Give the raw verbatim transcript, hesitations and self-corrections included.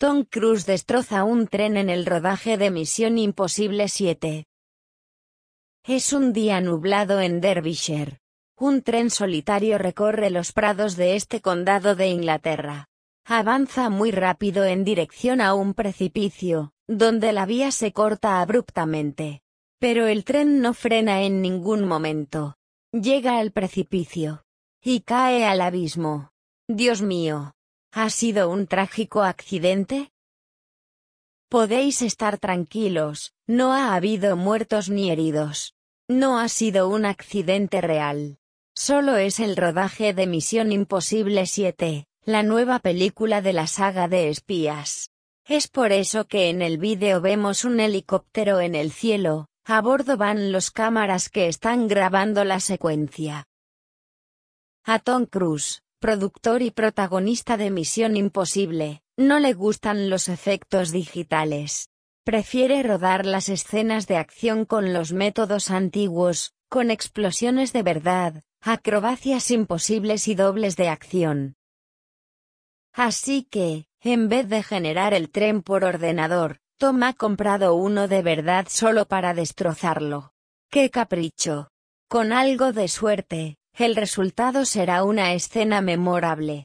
Tom Cruise destroza un tren en el rodaje de Misión Imposible siete. Es un día nublado en Derbyshire. Un tren solitario recorre los prados de este condado de Inglaterra. Avanza muy rápido en dirección a un precipicio, donde la vía se corta abruptamente. Pero el tren no frena en ningún momento. Llega al precipicio. Y cae al abismo. Dios mío. ¿Ha sido un trágico accidente? Podéis estar tranquilos, no ha habido muertos ni heridos. No ha sido un accidente real. Solo es el rodaje de Misión Imposible siete, la nueva película de la saga de espías. Es por eso que en el vídeo vemos un helicóptero en el cielo, a bordo van los cámaras que están grabando la secuencia. A Tom Cruise, productor y protagonista de Misión Imposible, no le gustan los efectos digitales. Prefiere rodar las escenas de acción con los métodos antiguos, con explosiones de verdad, acrobacias imposibles y dobles de acción. Así que, en vez de generar el tren por ordenador, Tom ha comprado uno de verdad solo para destrozarlo. ¡Qué capricho! Con algo de suerte, el resultado será una escena memorable.